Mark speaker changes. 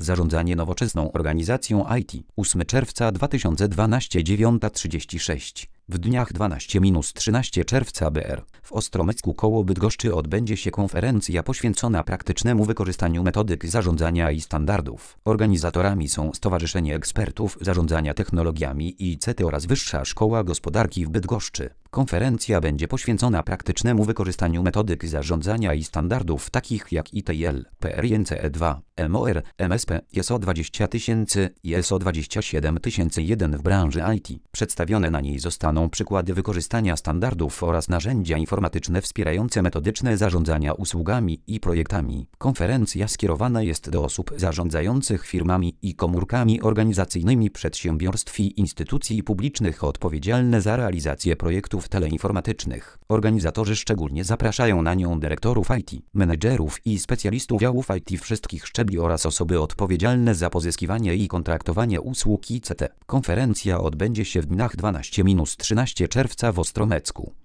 Speaker 1: Zarządzanie nowoczesną organizacją IT. 8 czerwca 2012, 9:36. W dniach 12-13 czerwca BR. W Ostromecku koło Bydgoszczy odbędzie się konferencja poświęcona praktycznemu wykorzystaniu metodyk zarządzania i standardów. Organizatorami są Stowarzyszenie Ekspertów Zarządzania Technologiami ICT oraz Wyższa Szkoła Gospodarki w Bydgoszczy. Konferencja będzie poświęcona praktycznemu wykorzystaniu metodyk zarządzania i standardów takich jak ITIL, PRINCE2, MOR, MSP, ISO 20000 i ISO 27001 w branży IT. Przedstawione na niej zostaną przykłady wykorzystania standardów oraz narzędzia informatyczne wspierające metodyczne zarządzania usługami i projektami. Konferencja skierowana jest do osób zarządzających firmami i komórkami organizacyjnymi przedsiębiorstw i instytucji publicznych odpowiedzialne za realizację projektów teleinformatycznych. Organizatorzy szczególnie zapraszają na nią dyrektorów IT, menedżerów i specjalistów działów IT wszystkich szczebli oraz osoby odpowiedzialne za pozyskiwanie i kontraktowanie usług ICT. Konferencja odbędzie się w dniach 12-13 czerwca w Ostromecku.